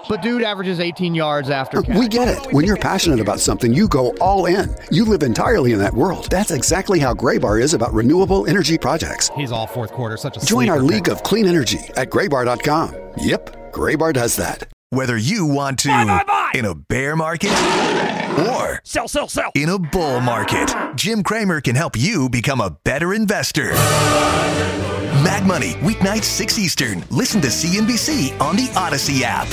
But dude averages 18 yards after catch. We get it. When you're passionate about something, you go all in. You live entirely in that world. That's exactly how Graybar is about renewable energy projects. He's all fourth quarter, such a Join our sleeper league of clean energy at graybar.com. Yep, Graybar does that. Whether you want to in a bear market or sell in a bull market, Jim Cramer can help you become a better investor. Mad Money, weeknights 6 Eastern. Listen to CNBC on the Odyssey app.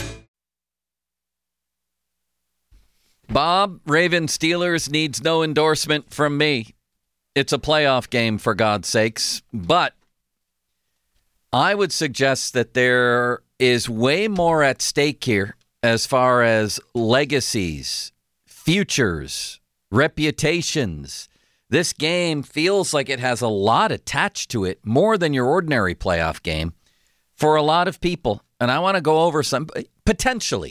Bob, Ravens Steelers needs no endorsement from me. It's a playoff game, for God's sakes. But I would suggest that there is way more at stake here as far as legacies, futures, reputations. This game feels like it has a lot attached to it, more than your ordinary playoff game for a lot of people. And I want to go over some, potentially.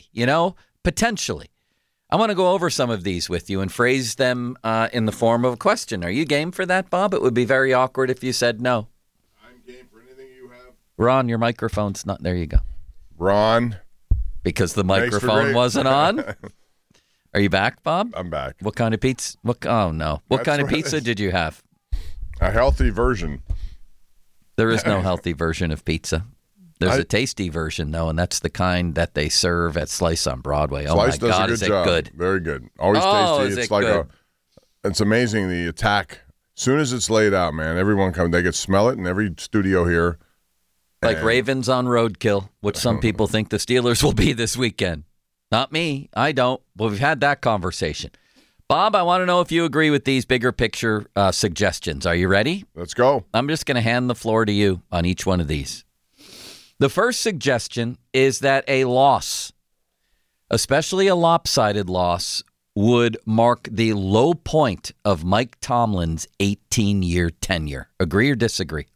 I want to go over some of these with you and phrase them in the form of a question. Are you game for that, Bob? It would be very awkward if you said no. I'm game for anything you have. Ron, your microphone's not. There you go. Ron. Because the microphone wasn't on? Are you back, Bob? I'm back. What kind of pizza? Oh, no. What kind of pizza did you have? A healthy version. There is no healthy version of pizza. There's a tasty version, though, and that's the kind that they serve at Slice on Broadway. Slice my God, does is a good it job. good? Very good. Always tasty. It's like good? it's amazing the attack. As soon as it's laid out, man, everyone comes. They can smell it in every studio here. Like Ravens on roadkill, which some people think the Steelers will be this weekend. Not me. I don't. Well, we've had that conversation. Bob, I want to know if you agree with these bigger picture suggestions. Are you ready? Let's go. I'm just going to hand the floor to you on each one of these. The first suggestion is that a loss, especially a lopsided loss, would mark the low point of Mike Tomlin's 18-year tenure. Agree or disagree?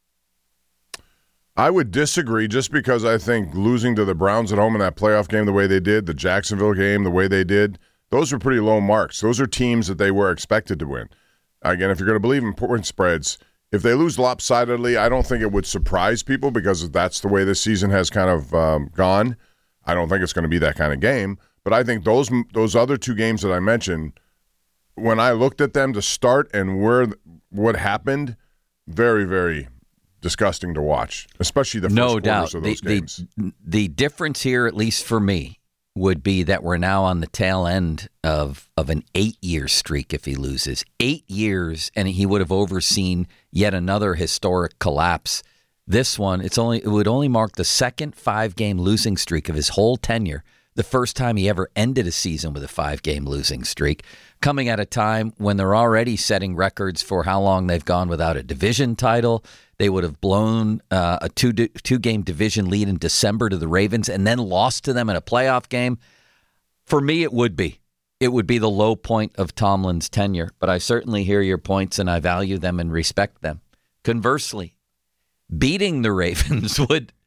I would disagree just because I think losing to the Browns at home in that playoff game the way they did, the Jacksonville game the way they did, those are pretty low marks. Those are teams that they were expected to win. Again, if you're going to believe in point spreads, if they lose lopsidedly, I don't think it would surprise people because that's the way this season has kind of gone. I don't think it's going to be that kind of game. But I think those other two games that I mentioned, when I looked at them to start and what happened, very, very disgusting to watch, especially the first quarters of those games. The difference here, at least for me, would be that we're now on the tail end of an 8-year streak if he loses. 8 years, and he would have overseen yet another historic collapse. This one, it would only mark the second 5-game losing streak of his whole tenure, the first time he ever ended a season with a 5-game losing streak, coming at a time when they're already setting records for how long they've gone without a division title. They would have blown a two-game division lead in December to the Ravens and then lost to them in a playoff game. For me, it would be. It would be the low point of Tomlin's tenure. But I certainly hear your points, and I value them and respect them. Conversely, beating the Ravens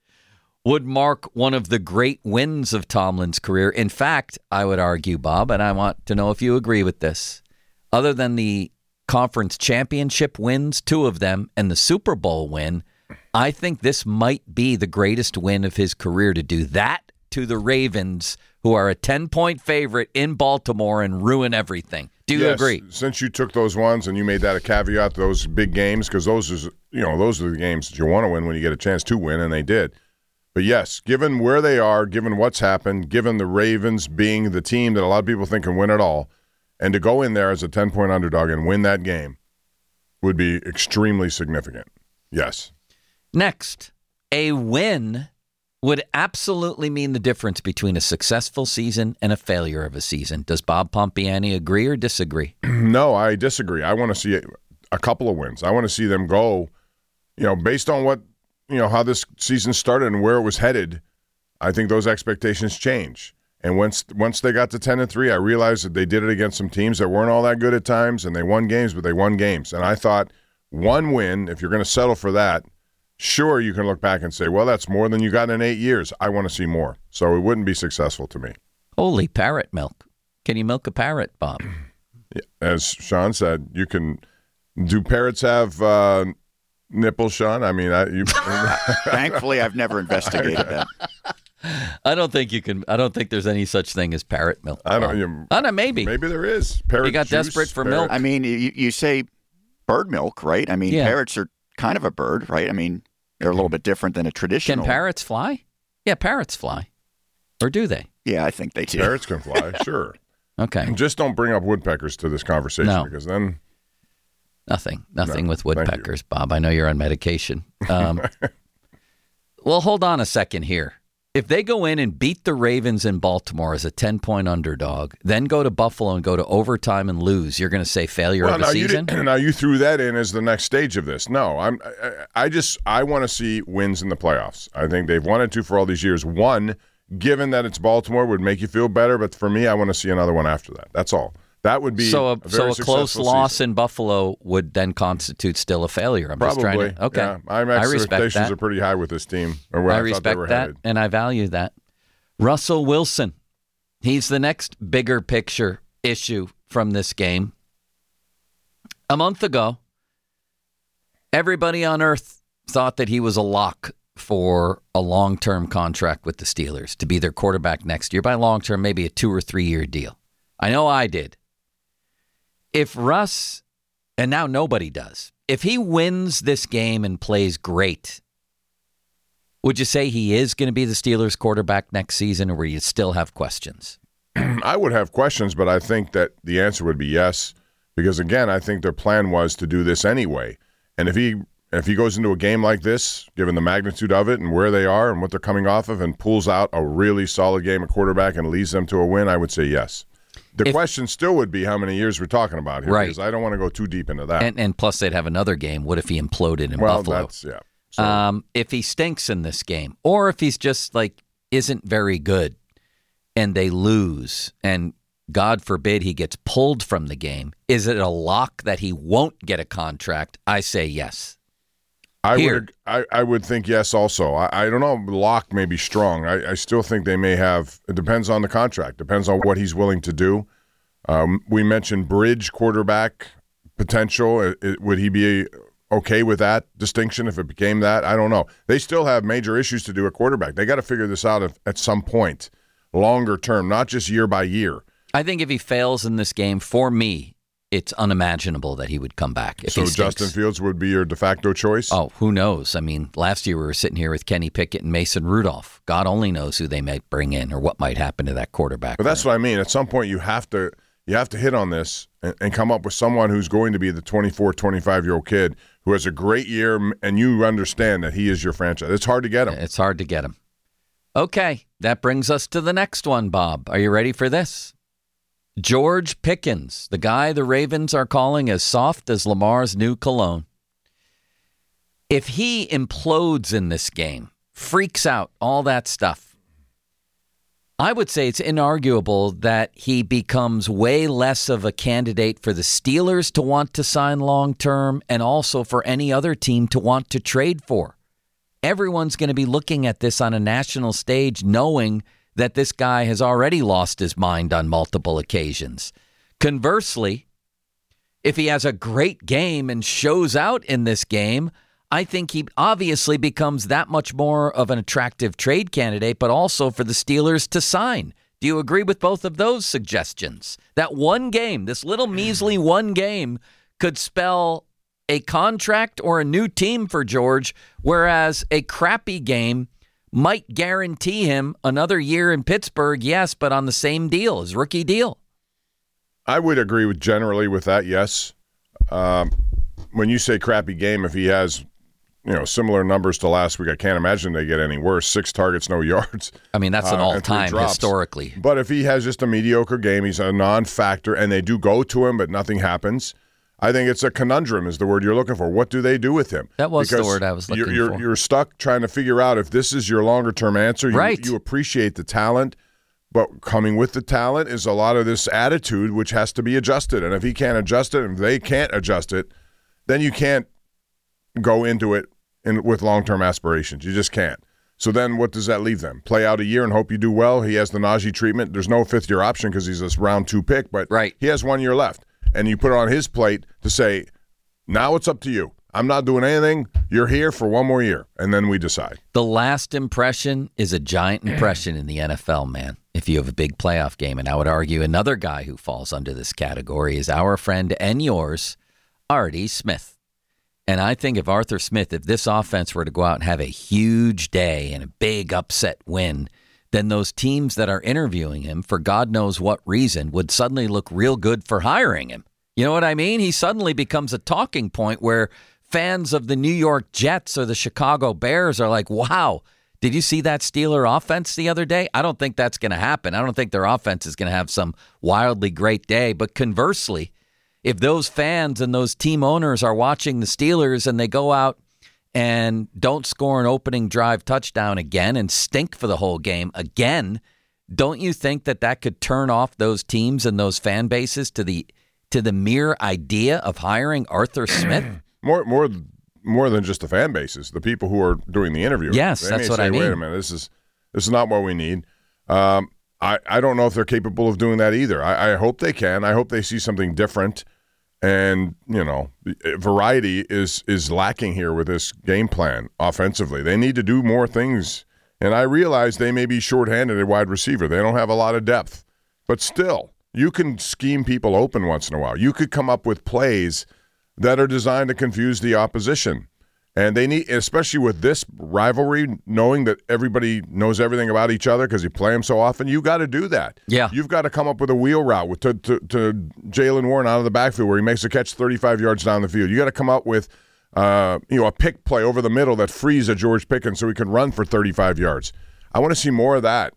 would mark one of the great wins of Tomlin's career. In fact, I would argue, Bob, and I want to know if you agree with this, other than the conference championship wins, 2 of them, and the Super Bowl win, I think this might be the greatest win of his career to do that to the Ravens, who are a 10-point favorite in Baltimore, and ruin everything. Do you agree? Since you took those ones and you made that a caveat, those big games, because those are the games that you want to win when you get a chance to win, and they did. But yes, given where they are, given what's happened, given the Ravens being the team that a lot of people think can win it all, and to go in there as a 10-point underdog and win that game would be extremely significant. Yes. Next, a win would absolutely mean the difference between a successful season and a failure of a season. Does Bob Pompiani agree or disagree? No, I disagree. I want to see a couple of wins. I want to see them go, based on what, how this season started and where it was headed. I think those expectations change. And once they got to 10-3, I realized that they did it against some teams that weren't all that good at times, and they won games, but they won games. And I thought one win, if you're going to settle for that, sure, you can look back and say, well, that's more than you got in 8 years. I want to see more. So it wouldn't be successful to me. Holy parrot milk. Can you milk a parrot, Bob? As Sean said, you can. Do parrots have nipples, Sean? I mean, Thankfully, I've never investigated that. I don't think you can. I don't think there's any such thing as parrot milk. I don't know. Maybe there is. Parrot you got juice, desperate for parrot. milk. I mean, you say bird milk, right? I mean, parrots are kind of a bird, right? I mean, they're a little bit different than a traditional. Can parrots fly? Yeah, parrots fly. Or do they? Yeah, I think they do. Parrots can fly, sure. Okay. Just don't bring up woodpeckers to this conversation because then... Nothing with woodpeckers, Bob. I know you're on medication. Well, hold on a second here. If they go in and beat the Ravens in Baltimore as a 10-point underdog, then go to Buffalo and go to overtime and lose, you're going to say failure of the season? Now you threw that in as the next stage of this. No, I want to see wins in the playoffs. I think they've wanted to for all these years. One, given that it's Baltimore, would make you feel better, but for me, I want to see another one after that. That's all. That would be so a very close loss season. in Buffalo would then constitute still a failure. I'm Probably. Just trying to, okay. Yeah. My expectations are pretty high with this team. Or where I respect thought they were that, headed. and I value that. Russell Wilson, he's the next bigger picture issue from this game. A month ago, everybody on earth thought that he was a lock for a long-term contract with the Steelers to be their quarterback next year. By long-term, maybe a 2 or 3 year deal. I know I did. If Russ, and now nobody does, if he wins this game and plays great, would you say he is going to be the Steelers quarterback next season, or will you still have questions? I would have questions, but I think that the answer would be yes, because again, I think their plan was to do this anyway. And if he goes into a game like this, given the magnitude of it and where they are and what they're coming off of, and pulls out a really solid game at quarterback and leads them to a win, I would say yes. The question still would be how many years we're talking about here, because I don't want to go too deep into that. And plus, they'd have another game. What if he imploded in Buffalo? That's, yeah. So, if he stinks in this game, or if he's just isn't very good and they lose, and God forbid he gets pulled from the game, is it a lock that he won't get a contract? I say yes. I would think yes also. I don't know. Lock may be strong. I still think they may have. It depends on the contract. Depends on what he's willing to do. We mentioned bridge quarterback potential. Would he be okay with that distinction if it became that? I don't know. They still have major issues to do at quarterback. They got to figure this out at some point, longer term, not just year by year. I think if he fails in this game, for me, it's unimaginable that he would come back. So Justin Fields would be your de facto choice? Oh, who knows? I mean, last year we were sitting here with Kenny Pickett and Mason Rudolph. God only knows who they might bring in or what might happen to that quarterback. But that's what I mean. At some point, you have to hit on this and come up with someone who's going to be the 24, 25-year-old kid who has a great year, and you understand that he is your franchise. It's hard to get him. It's hard to get him. Okay, that brings us to the next one, Bob. Are you ready for this? George Pickens, the guy the Ravens are calling as soft as Lamar's new cologne. If he implodes in this game, freaks out, all that stuff, I would say it's inarguable that he becomes way less of a candidate for the Steelers to want to sign long-term and also for any other team to want to trade for. Everyone's going to be looking at this on a national stage knowing that this guy has already lost his mind on multiple occasions. Conversely, if he has a great game and shows out in this game, I think he obviously becomes that much more of an attractive trade candidate, but also for the Steelers to sign. Do you agree with both of those suggestions? That one game, this little measly one game, could spell a contract or a new team for George, whereas a crappy game might guarantee him another year in Pittsburgh, yes, but on the same deal, his rookie deal. I would agree generally with that, yes. When you say crappy game, if he has similar numbers to last week, I can't imagine they get any worse. 6 targets, no yards. I mean, that's an all-time historically. But if he has just a mediocre game, he's a non-factor, and they do go to him, but nothing happens, I think it's a conundrum is the word you're looking for. What do they do with him? That was the word I was looking for. You're stuck trying to figure out if this is your longer-term answer. Right. You appreciate the talent, but coming with the talent is a lot of this attitude which has to be adjusted. And if he can't adjust it, and if they can't adjust it, then you can't go into it with long-term aspirations. You just can't. So then what does that leave them? Play out a year and hope you do well? He has the Najee treatment. There's no fifth-year option because he's a round 2 pick, but right. He has 1 year left. And you put it on his plate to say, now it's up to you. I'm not doing anything. You're here for one more year, and then we decide. The last impression is a giant impression in the NFL, man, if you have a big playoff game. And I would argue another guy who falls under this category is our friend and yours, Artie Smith. And I think if this offense were to go out and have a huge day and a big upset win, then those teams that are interviewing him for God knows what reason would suddenly look real good for hiring him. You know what I mean? He suddenly becomes a talking point where fans of the New York Jets or the Chicago Bears are like, wow, did you see that Steeler offense the other day? I don't think that's going to happen. I don't think their offense is going to have some wildly great day. But conversely, if those fans and those team owners are watching the Steelers and they go out and don't score an opening drive touchdown again and stink for the whole game again, don't you think that could turn off those teams and those fan bases to the mere idea of hiring Arthur Smith? More than just the fan bases, the people who are doing the interview. Yes, that's what I mean. Wait a minute, this is not what we need. I don't know if they're capable of doing that either. I hope they can. I hope they see something different. And, variety is lacking here with this game plan offensively. They need to do more things. And I realize they may be shorthanded at wide receiver. They don't have a lot of depth. But still, you can scheme people open once in a while. You could come up with plays that are designed to confuse the opposition. And they need, especially with this rivalry, knowing that everybody knows everything about each other because you play them so often, you got to do that. Yeah. You've got to come up with a wheel route to Jaylen Warren out of the backfield where he makes a catch 35 yards down the field. You got to come up with a pick play over the middle that frees a George Pickens so he can run for 35 yards. I want to see more of that.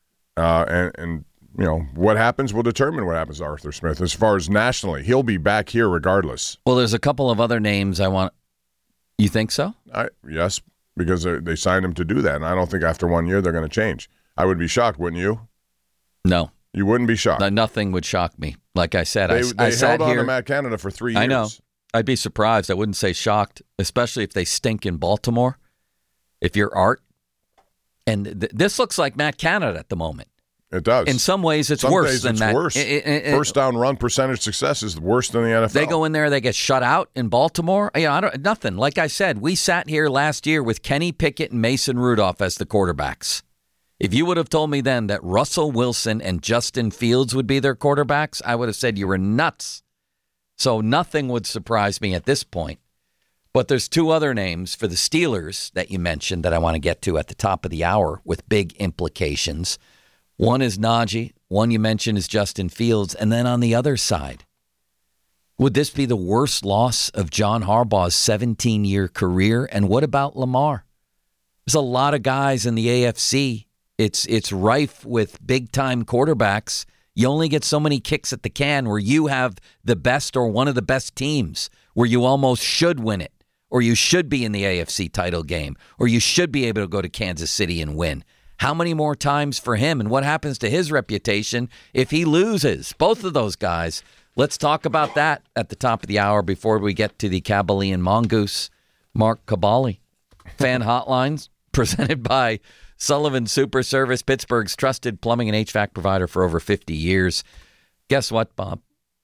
And what happens will determine what happens to Arthur Smith. As far as nationally, he'll be back here regardless. Well, there's a couple of other names I want. You think so? Yes, because they signed him to do that, and I don't think after 1 year they're going to change. I would be shocked, wouldn't you? No. You wouldn't be shocked? Nothing would shock me. Like I said, they held on to Matt Canada for 3 years. I know. I'd be surprised. I wouldn't say shocked, especially if they stink in Baltimore. If you're Art. And this looks like Matt Canada at the moment. It does. In some ways, it's worse than Matt. Worse. First down run percentage success is worse than the NFL. They go in there, they get shut out in Baltimore. Nothing. Like I said, we sat here last year with Kenny Pickett and Mason Rudolph as the quarterbacks. If you would have told me then that Russell Wilson and Justin Fields would be their quarterbacks, I would have said you were nuts. So nothing would surprise me at this point. But there's two other names for the Steelers that you mentioned that I want to get to at the top of the hour with big implications. One is Najee. One you mentioned is Justin Fields. And then on the other side, would this be the worst loss of John Harbaugh's 17-year career? And what about Lamar? There's a lot of guys in the AFC. It's rife with big-time quarterbacks. You only get so many kicks at the can where you have the best or one of the best teams where you almost should win it, or you should be in the AFC title game, or you should be able to go to Kansas City and win. How many more times for him, and what happens to his reputation if he loses? Both of those guys. Let's talk about that at the top of the hour before we get to the Kabylian Mongoose, Mark Kaboly. Fan Hotlines, presented by Sullivan Super Service, Pittsburgh's trusted plumbing and HVAC provider for over 50 years. Guess what, Bob?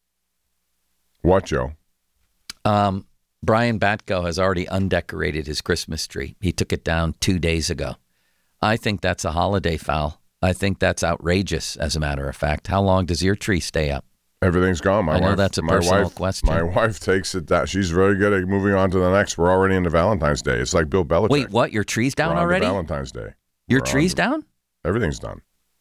What, Joe? Brian Batko has already undecorated his Christmas tree. He took it down 2 days ago. I think that's a holiday foul. I think that's outrageous, as a matter of fact. How long does your tree stay up? Everything's gone. I know that's a personal question. My wife takes it down. She's very good at moving on to the next. We're already into Valentine's Day. It's like Bill Belichick. Wait, what? Your tree's down already? Valentine's Day. Your tree's down? Everything's done.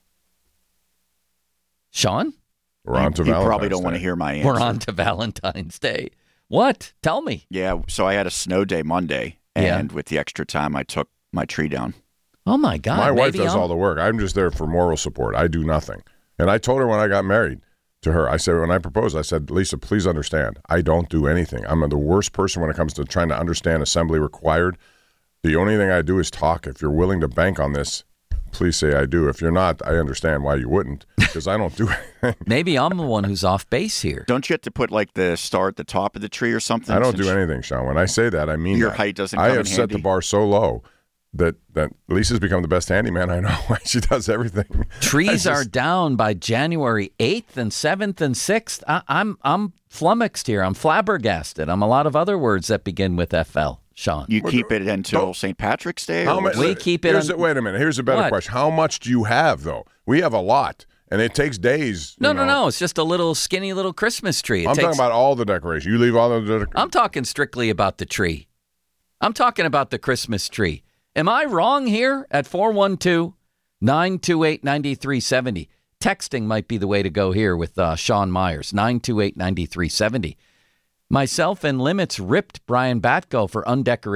Sean? We're on to Valentine's Day. You probably don't want to hear my answer. We're on to Valentine's Day. What? Tell me. Yeah, so I had a snow day Monday, and with the extra time, I took my tree down. Oh, my God. My wife does all the work. I'm just there for moral support. I do nothing. And I told her when I got married to her, I said, when I proposed, I said, Lisa, please understand, I don't do anything. I'm the worst person when it comes to trying to understand assembly required. The only thing I do is talk. If you're willing to bank on this, please say I do. If you're not, I understand why you wouldn't, because I don't do anything. Maybe I'm the one who's off base here. Don't you have to put like the star at the top of the tree or something? I don't do anything, Sean. When I say that, I mean your that. height doesn't come in handy. I have set the bar so low that Lisa's become the best handyman I know. She does everything. Trees are down by January 8th and 7th and 6th. I'm flummoxed here. I'm flabbergasted. I'm a lot of other words that begin with FL, Sean. You keep it until St. Patrick's Day? We keep it wait a minute. Here's a better question. How much do you have, though? We have a lot, and it takes days. No. It's just a little skinny little Christmas tree. I'm talking about all the decorations. You leave all the decorations. I'm talking strictly about the tree. I'm talking about the Christmas tree. Am I wrong here at 412-928-9370? Texting might be the way to go here with Sean Myers, 928-9370. Myself and Limits ripped Brian Batko for undecorated